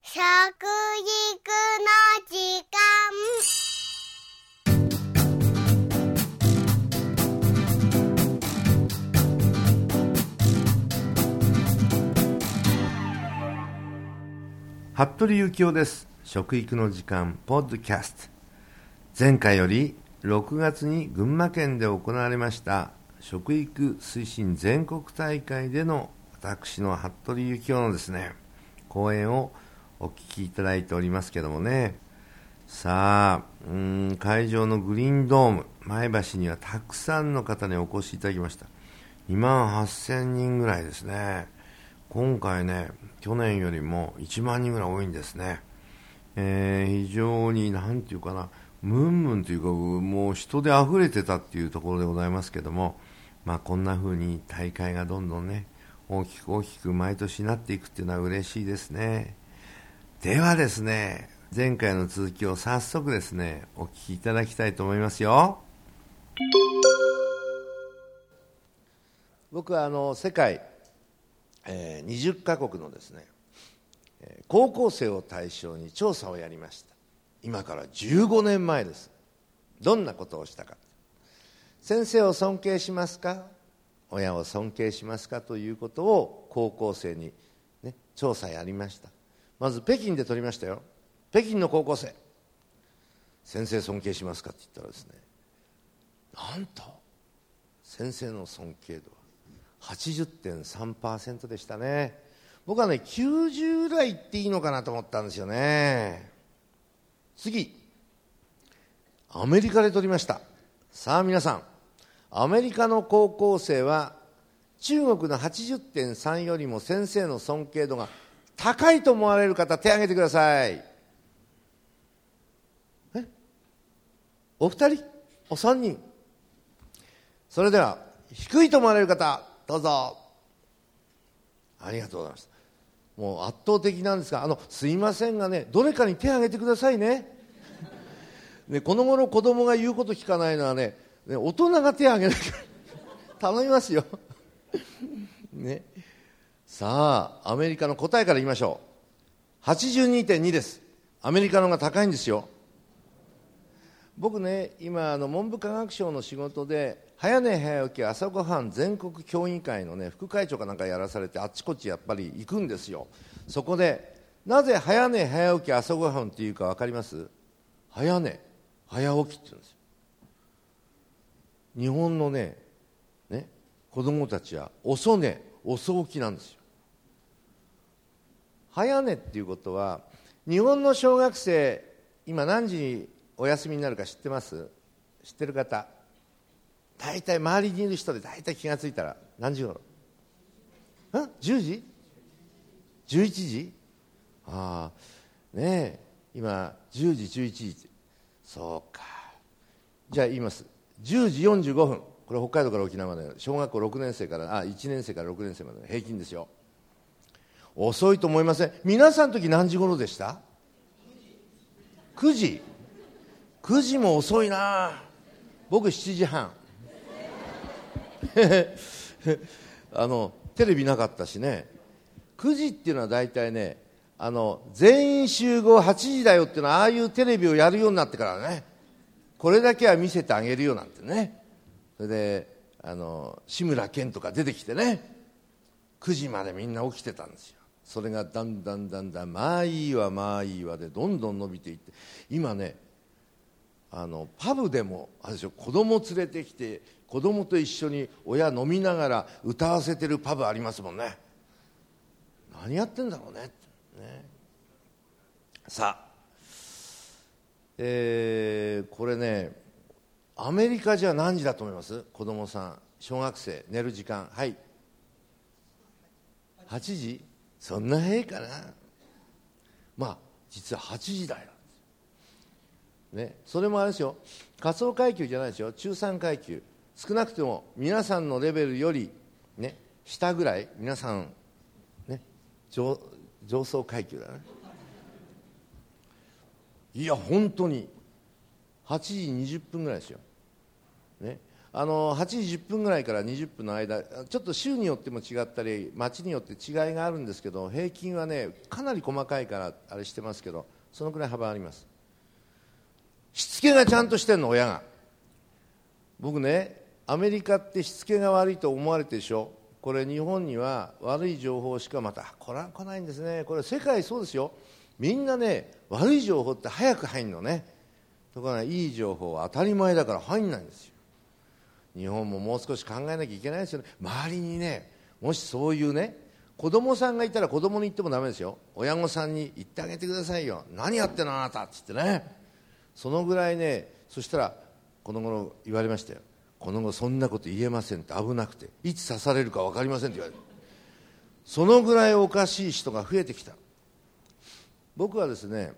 食育の時間。 服部幸男です。食育の時間ポッドキャスト。前回より6月に群馬県で行われました食育推進全国大会での私の服部幸男のですね講演をお聞きいただいておりますけどもね、さあ会場のグリーンドーム前橋にはたくさんの方にお越しいただきました。2万8000人ぐらいですね。今回ね、去年よりも1万人ぐらい多いんですね。非常になんていうかな、ムンムンというかもう人で溢れてたっていうところでございますけども、こんな風に大会がどんどんね大きく毎年なっていくっていうのは嬉しいですね。ではですね、前回の続きを早速ですねお聞きいただきたいと思いますよ。僕は世界20カ国のですね高校生を対象に調査をやりました。今から15年前です。どんなことをしたか。先生を尊敬しますか、親を尊敬しますかということを高校生に、調査やりました。まず北京で取りましたよ。北京の高校生、先生尊敬しますかって言ったらですね、なんと先生の尊敬度は 80.3% でしたね。僕はね90ぐらい言っていいのかなと思ったんですよね。次、アメリカで取りました。さあ皆さん、アメリカの高校生は中国の 80.3 よりも先生の尊敬度が高いと思われる方、手を挙げてください。お二人、お三人。それでは低いと思われる方どうぞ。ありがとうございます。もう圧倒的なんですが、すいませんがね、どれかに手を挙げてくださいね。この頃子供が言うこと聞かないのはね、大人が手を挙げなきゃ頼みますよ。ね。さあアメリカの答えから言いましょう。 82.2 です。アメリカの方が高いんですよ。僕ね、今文部科学省の仕事で早寝早起き朝ごはん全国協議会の副会長かなんかやらされて、あっちこっちやっぱり行くんですよ。そこでなぜ早寝早起き朝ごはんっていうか分かります？早寝早起きって言うんですよ。日本の子供たちは遅寝遅起きなんですよ。早寝っていうことは、日本の小学生今何時にお休みになるか知ってます？知ってる方、大体周りにいる人で大体気がついたら何時頃？10時？11時？ああねえ、今10時11時。そうか。じゃあ言います。10時45分、これ北海道から沖縄まで小学校6年生から1年生から6年生までの平均ですよ。遅いと思いません？皆さんの時何時頃でした？9時。9時も遅いな。僕7時半。テレビなかったしね。9時っていうのは大体ね、全員集合8時だよっていうのは、ああいうテレビをやるようになってからね、これだけは見せてあげるよなんてね。それで志村けんとか出てきてね、9時までみんな起きてたんですよ。それがだんだんまあいいわでどんどん伸びていって、今ねパブでもあれでしょ、子供連れてきて子供と一緒に親飲みながら歌わせてるパブありますもんね。何やってんだろう ね。さあ、これね、アメリカじゃ何時だと思います？子供さん小学生寝る時間。はい8時。そんな早いかな。実は8時だよ。それもあれですよ、下層階級じゃないですよ、中産階級、少なくても皆さんのレベルより、下ぐらい、皆さん、上層階級だね。いや本当に8時20分ぐらいですよ。 8時10分ぐらいから20分の間、ちょっと州によっても違ったり町によって違いがあるんですけど、平均はねかなり細かいからあれしてますけど、そのくらい幅あります。しつけがちゃんとしてんの、親が。僕ね、アメリカってしつけが悪いと思われてるでしょ。これ日本には悪い情報しかまた来ないんですね。これ世界そうですよ。みんなね、悪い情報って早く入るのね。ところがいい情報は当たり前だから入んないんですよ。日本ももう少し考えなきゃいけないですよね。周りにね、もしそういうね子供さんがいたら子供に言ってもダメですよ。親御さんに言ってあげてくださいよ。何やってんのあなたっつってね。そのぐらいね。そしたらこの頃言われましたよ。この後そんなこと言えませんって、危なくていつ刺されるか分かりませんって言われる。そのぐらいおかしい人が増えてきた。僕はですね、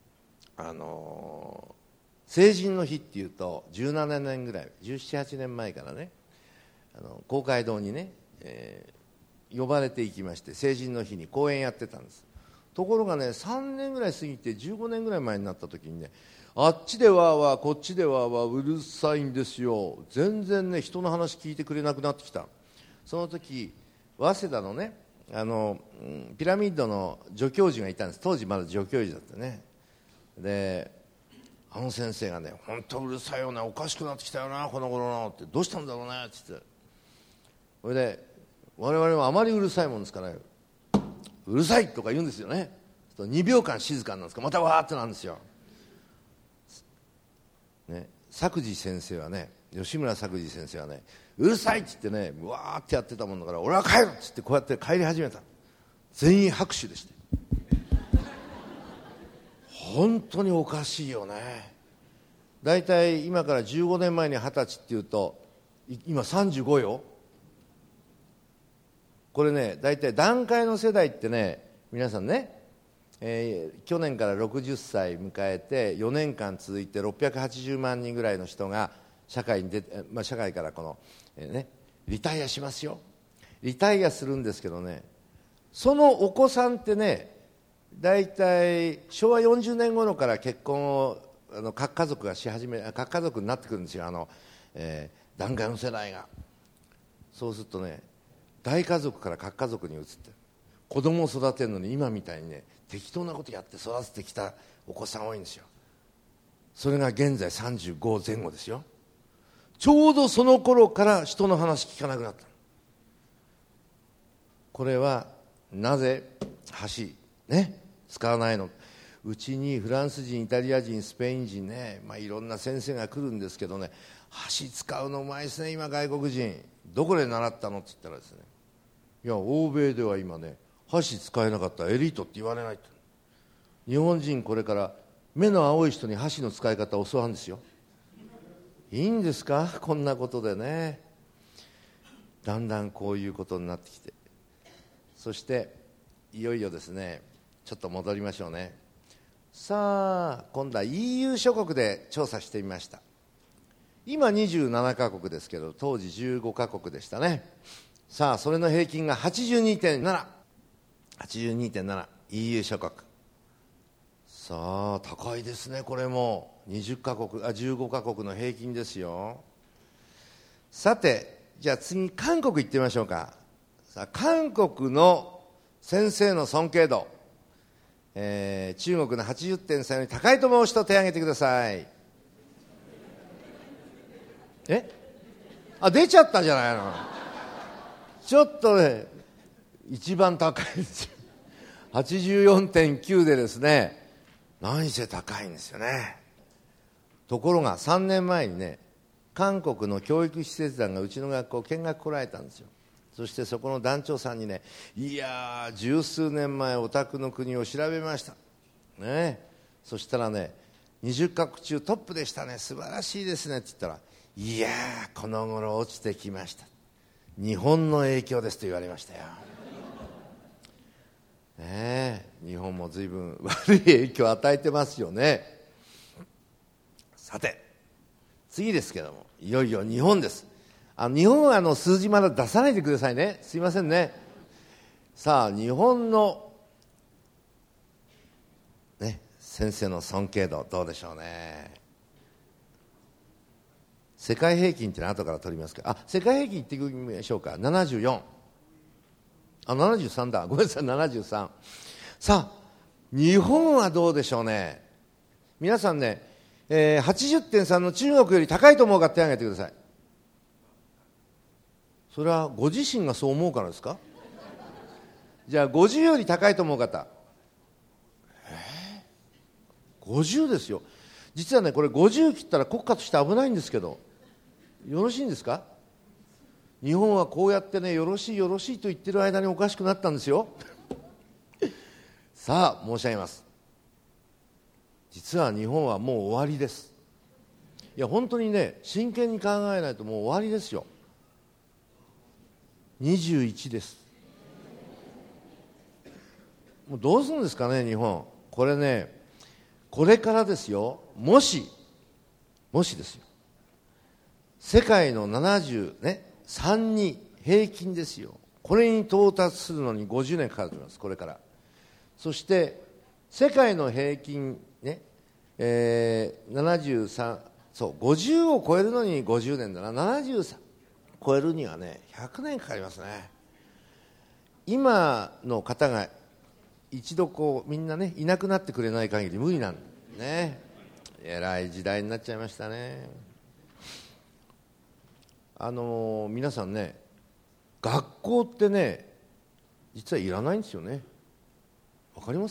成人の日っていうと17年ぐらい、17、8年前からね、公会堂にね、呼ばれていきまして、成人の日に講演やってたんです。ところがね、3年ぐらい過ぎて15年ぐらい前になった時にね、あっちでわーわーこっちでわーわーうるさいんですよ。全然ね人の話聞いてくれなくなってきた。その時早稲田のねピラミッドの助教授がいたんです。当時まだ助教授だったね。であの先生がね、本当うるさいよね、おかしくなってきたよなこの頃のって、どうしたんだろうねって言って、それで我々はあまりうるさいもんですから、うるさいとか言うんですよね。2秒間静かになるんですか、またわーってなるんですよ、ね、作治先生はね、吉村作治先生はね、うるさいって言ってね、わーってやってたもんだから、俺は帰るって言ってこうやって帰り始めた。全員拍手でして、本当におかしいよね。だいたい今から15年前に20歳っていうと今35よ。これね、だいたい団塊の世代ってね、皆さんね、去年から60歳迎えて4年間続いて680万人ぐらいの人が社会に出て、社会からこの、リタイアしますよ。リタイアするんですけどね、そのお子さんってね、だいたい昭和40年頃から結婚を核家族がし始め、核家族になってくるんですよ、団塊の世代が。そうするとね、大家族から核家族に移って、子供を育てるのに今みたいにね適当なことやって育ててきたお子さん多いんですよ。それが現在35前後ですよ。ちょうどその頃から人の話聞かなくなった。これはなぜ橋ね使わないの。うちにフランス人、イタリア人、スペイン人ね、いろんな先生が来るんですけどね、橋使うのうまいですね今外国人。どこで習ったのって言ったらですね、いや欧米では今ね箸使えなかったらエリートって言われないって。日本人これから目の青い人に箸の使い方を教わるんですよ。いいんですかこんなことでね。だんだんこういうことになってきて、そしていよいよですね、ちょっと戻りましょうね。さあ今度は EU 諸国で調査してみました。今27カ国ですけど当時15カ国でしたね。さあそれの平均が 82.7 EU 諸国。さあ高いですね。これも15カ国の平均ですよ。さてじゃあ次韓国行ってみましょうか。さあ韓国の先生の尊敬度、中国の 80点差より高いと思う人手を挙げてください。出ちゃったじゃないの。ちょっとね一番高いんですよ。84.9 でですね、何せ高いんですよね。ところが3年前にね、韓国の教育施設団がうちの学校見学来られたんですよ。そしてそこの団長さんにね、いやー十数年前お宅の国を調べましたね。そしたらね、20カ国中トップでしたね、素晴らしいですねって言ったら、いやーこの頃落ちてきました、日本の影響ですと言われましたよ。日本も随分悪い影響を与えてますよね。さて次ですけども、いよいよ日本です。日本は数字まだ出さないでくださいね、すいませんね。さあ日本の、先生の尊敬度どうでしょうね。 世界平均っていうのは後から取りますけど、世界平均いってみましょうか。74、73だ、ごめんなさい、73。さあ日本はどうでしょうね。皆さんね、80.3 の中国より高いと思うか手を挙げてください。それはご自身がそう思うからですか？じゃあ50より高いと思う方、50ですよ。実はね、これ50切ったら国家として危ないんですけど、よろしいんですか？日本はこうやってね、よろしいよろしいと言ってる間におかしくなったんですよさあ申し上げます。実は日本はもう終わりです。いや本当にね、真剣に考えないともう終わりですよ。21です。もうどうするんですかね日本。これね、これからですよ。もしですよ、世界の73に平均ですよ、これに到達するのに50年かかると思います、これから。そして世界の平均ね、73、そう50を超えるのに50年だな。73超えるにはね100年かかりますね。今の方が一度こうみんなねいなくなってくれない限り無理なんだね。えらい時代になっちゃいましたね。皆さんね、学校ってね実はいらないんですよね。わかります？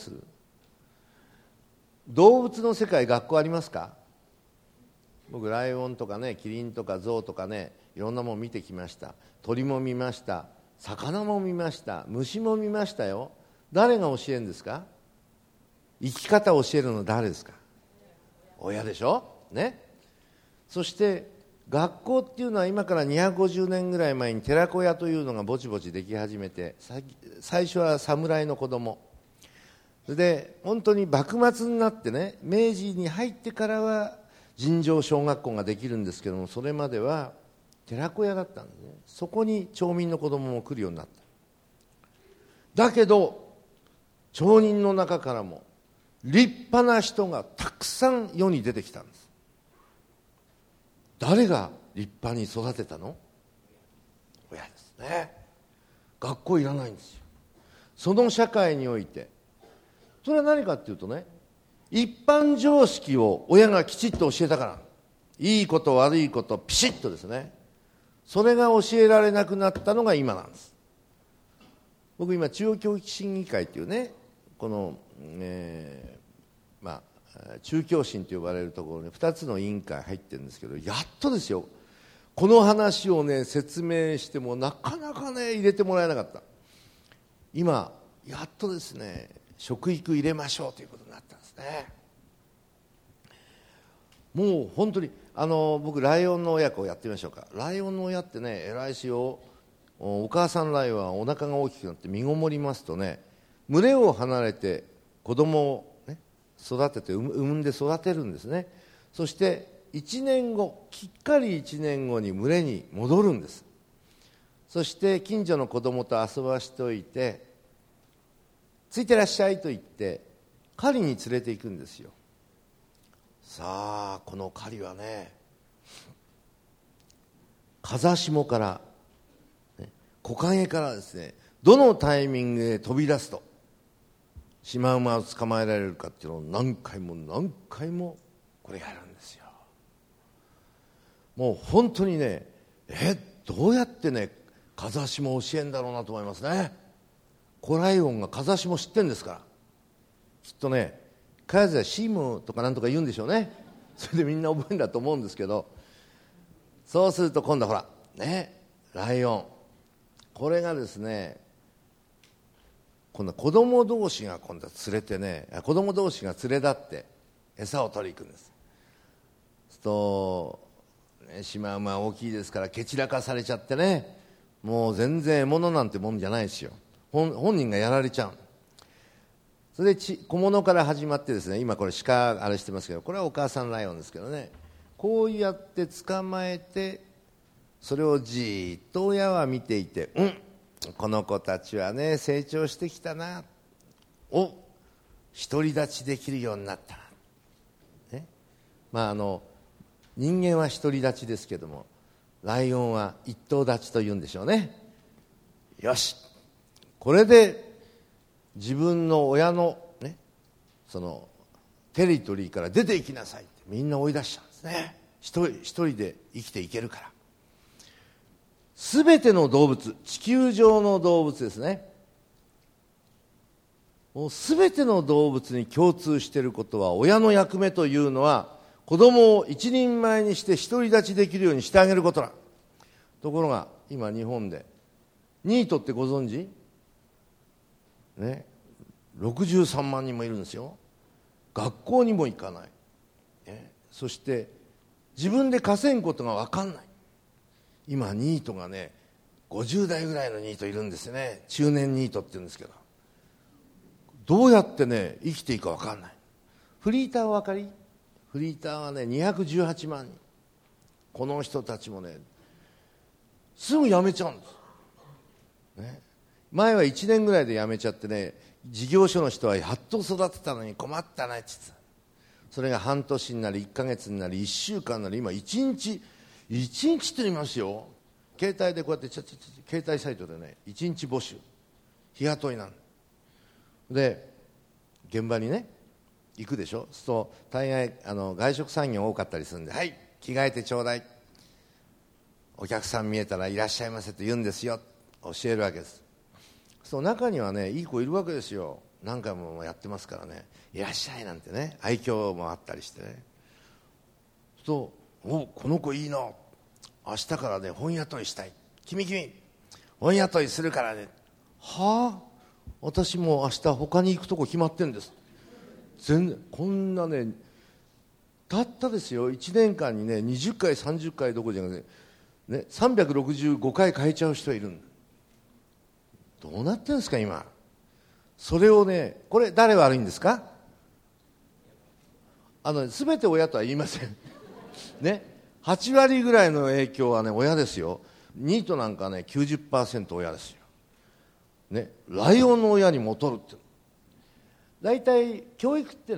動物の世界、学校ありますか？僕ライオンとかね、キリンとかゾウとかね、いろんなもの見てきました。鳥も見ました、魚も見ました、虫も見ましたよ。誰が教えるんですか？生き方を教えるの誰ですか？親でしょね。そして学校っていうのは今から250年ぐらい前に寺子屋というのがぼちぼちでき始めて、最初は侍の子供で、本当に幕末になってね、明治に入ってからは尋常小学校ができるんですけども、それまでは寺子屋だったんですね。そこに町民の子供も来るようになった。だけど町人の中からも立派な人がたくさん世に出てきたんです。誰が立派に育てたの？親ですね。学校いらないんですよ。その社会において、それは何かっていうとね、一般常識を親がきちっと教えたから、いいこと悪いことピシッとですね、それが教えられなくなったのが今なんです。僕今中央教育審議会っていうね、この、中教審と呼ばれるところに2つの委員会入ってるんですけど、やっとですよ、この話をね説明してもなかなかね入れてもらえなかった。今やっとですね、食育入れましょうということになったんですね。もう本当に僕ライオンの親子をやってみましょうか。ライオンの親ってね偉いしよ。お母さんライオンはお腹が大きくなって身ごもりますとね、群れを離れて子供を、ね、育てて産んで育てるんですね。そして1年後、きっかり1年後に群れに戻るんです。そして近所の子供と遊ばしておいて、ついてらっしゃいと言って狩りに連れて行くんですよ。さあこの狩りはね、風下から、ね、木陰からですね、どのタイミングで飛び出すとシマウマを捕まえられるかっていうのを何回も何回もこれやるんですよ。もう本当にね、どうやってね風下を教えんだろうなと思いますね。コライオンが風下知ってんですから、きっとねカヤズやシームとかなんとか言うんでしょうね。それでみんな覚えるんだと思うんですけど、そうすると今度はほらね、ライオン、これがですね、今度は子供同士が今度は連れてね、子供同士が連れ立って餌を取りに行くんです。そうすると、ね、シマウマ大きいですから蹴散らかされちゃってね、もう全然獲物なんてもんじゃないですよ。本人がやられちゃう。それで小物から始まってですね、今これ鹿あれしてますけど、これはお母さんライオンですけどね、こうやって捕まえて、それをじーっと親は見ていて、この子たちはね成長してきたな、独り立ちできるようになったな、ね、 人間は独り立ちですけども、ライオンは一頭立ちというんでしょうね。よし、これで自分の親のね、そのテリトリーから出ていきなさいってみんな追い出しちゃうんですね。一人で生きていけるから。すべての動物、地球上の動物ですね、もうすべての動物に共通していることは、親の役目というのは子供を一人前にして独り立ちできるようにしてあげることだ。ところが今日本でニートってご存知ね、63万人もいるんですよ。学校にも行かない、ね、そして自分で稼ぐことが分かんない。今ニートがね、50代ぐらいのニートいるんですよね。中年ニートって言うんですけど、どうやってね生きていいか分かんない。フリーターは分かり？フリーターはね218万人。この人たちもねすぐ辞めちゃうんです、ね、前は1年ぐらいで辞めちゃってね、事業所の人はやっと育てたのに困ったねって言ってた。それが半年になり1ヶ月になり1週間になり、今1日って言いますよ。携帯でこうやって携帯サイトでね1日募集、日雇いなんで、現場にね行くでしょ。そう大概外食産業多かったりするんで、はい着替えてちょうだい、お客さん見えたらいらっしゃいませと言うんですよ、教えるわけです。そう中にはねいい子いるわけですよ。何回もやってますからね、いらっしゃいなんてね、愛嬌もあったりしてね。おこの子いいな、明日からね本雇いしたい、君本雇いするからね。はあ、私も明日他に行くとこ決まってんです。全然こんなね、たったですよ1年間にね20回30回どころじゃなくて、ね、365回変えちゃう人いるんだ。どうなってるんですか今。それをね、これ誰悪いんですか。全て親とは言いませんね、8割ぐらいの影響はね親ですよ。ニートなんかね 90% 親ですよ、ね、ライオンの親に戻るって。大体教育って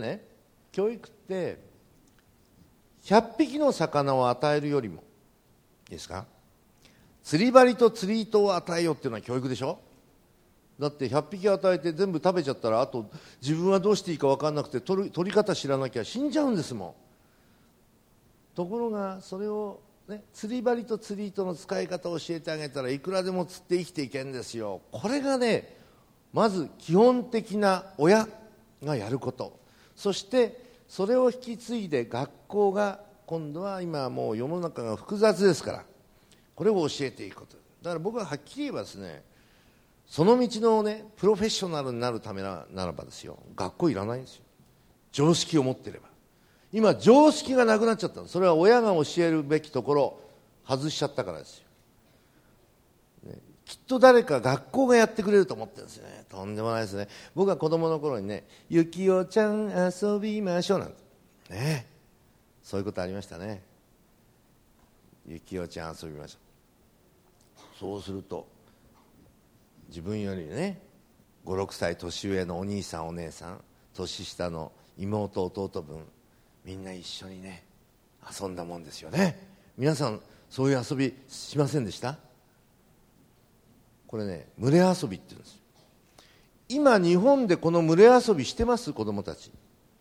100匹の魚を与えるよりもいいですか、釣り針と釣り糸を与えようっていうのは教育でしょ。だって100匹与えて全部食べちゃったら、あと自分はどうしていいか分かんなくて取り方知らなきゃ死んじゃうんですもん。ところがそれを、ね、釣り針と釣り糸の使い方を教えてあげたらいくらでも釣って生きていけるんですよ。これがねまず基本的な親がやること。そしてそれを引き継いで学校が、今度は今もう世の中が複雑ですから、これを教えていくこと。だから僕ははっきり言えばですね、その道のねプロフェッショナルになるためならばですよ、学校いらないんですよ。常識を持っていれば。今常識がなくなっちゃった。それは親が教えるべきところ外しちゃったからですよ、ね、きっと誰か学校がやってくれると思ってるんですよね。とんでもないですね。僕は子供の頃にね、ゆきおちゃん遊びましょうなんてね、そういうことありましたね。ゆきおちゃん遊びましょう。そうすると自分よりね5、6歳年上のお兄さんお姉さん、年下の妹弟分、みんな一緒にね遊んだもんですよね。皆さんそういう遊びしませんでした？これね群れ遊びって言うんですよ。今日本でこの群れ遊びしてます？子供たち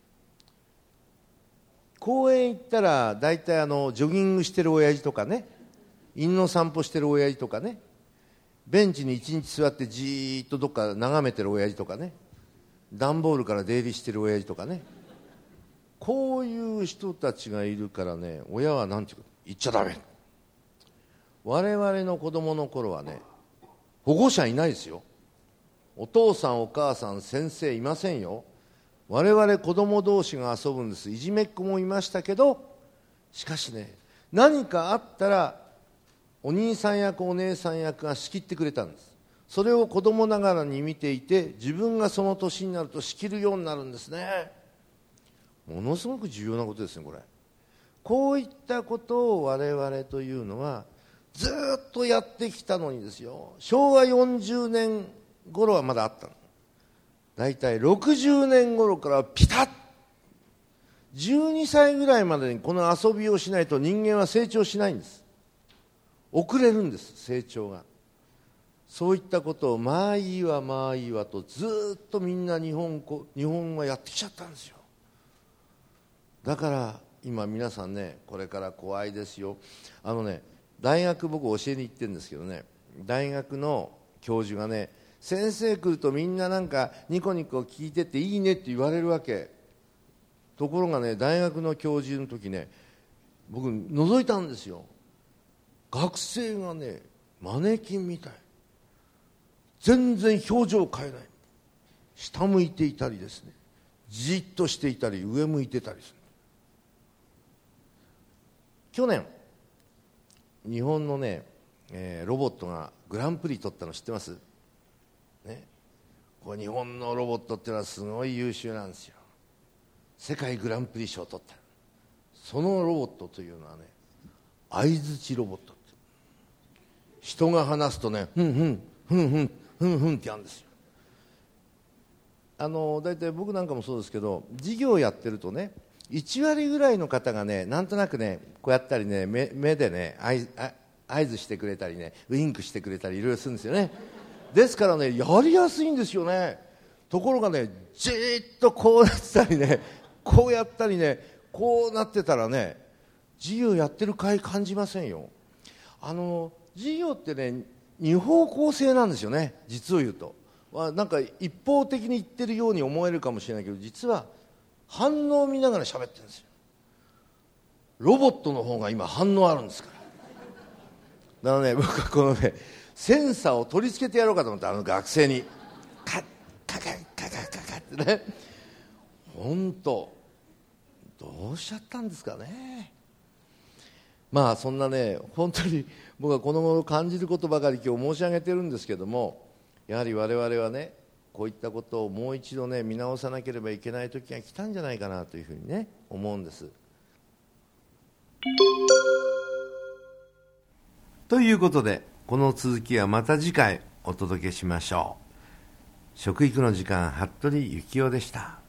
公園行ったら大体ジョギングしてる親父とかね、犬の散歩してる親父とかね、ベンチに一日座ってじーっとどっか眺めてる親父とかね、段ボールから出入りしてる親父とかね、こういう人たちがいるからね、親はなんていうか言っちゃダメ。我々の子供の頃はね保護者いないですよ。お父さんお母さん先生いませんよ。我々子供同士が遊ぶんです。いじめっ子もいましたけど、しかしね何かあったらお兄さん役お姉さん役が仕切ってくれたんです。それを子供ながらに見ていて、自分がその年になると仕切るようになるんですね。ものすごく重要なことですねこれ。こういったことを我々というのはずっとやってきたのにですよ、昭和40年頃はまだあったの。だいたい60年頃からピタッ 12歳ぐらいまでにこの遊びをしないと人間は成長しないんです。遅れるんです、成長が。そういったことをまあいいわまあいいわとずっとみんな日本はやってきちゃったんですよ。だから今皆さんね、これから怖いですよ。大学僕教えに行ってるんですけどね、大学の教授がね、先生来るとみんななんかニコニコ聞いてていいねって言われるわけ。ところがね、大学の教授の時ね、僕覗いたんですよ。学生がね、マネキンみたい、全然表情を変えない、下向いていたりですね、じっとしていたり上向いてたりする。去年日本のね、ロボットがグランプリ取ったの知ってます？ね、これ日本のロボットっていうのはすごい優秀なんですよ。世界グランプリ賞を取った。そのロボットというのはね、相づちロボットって、人が話すとね、ふんふんふんふんふんふんってやるんですよ。だいたい僕なんかもそうですけど、授業をやってるとね、1割ぐらいの方がね、なんとなくね、こうやったりね、目でね、合図してくれたりね、ウインクしてくれたりいろいろするんですよね。ですからね、やりやすいんですよね。ところがね、じーっとこうなってたりね、こうやったりね、こうなってたらね、授業やってる甲斐感じませんよ。授業ってね、二方向性なんですよね、実を言うと。なんか一方的に言ってるように思えるかもしれないけど、実は反応を見ながら喋ってるんですよ。ロボットの方が今反応あるんですから。だからね、僕はこのね、センサーを取り付けてやろうかと思って、学生にカッカカッカカッカカッってね、本当どうしちゃったんですかね。まあそんなね、本当に僕はこの頃感じることばかり今日申し上げてるんですけども、やはり我々はね、こういったことをもう一度ね、見直さなければいけない時が来たんじゃないかなというふうにね、思うんです。ということで、この続きはまた次回お届けしましょう。食育の時間、服部幸男でした。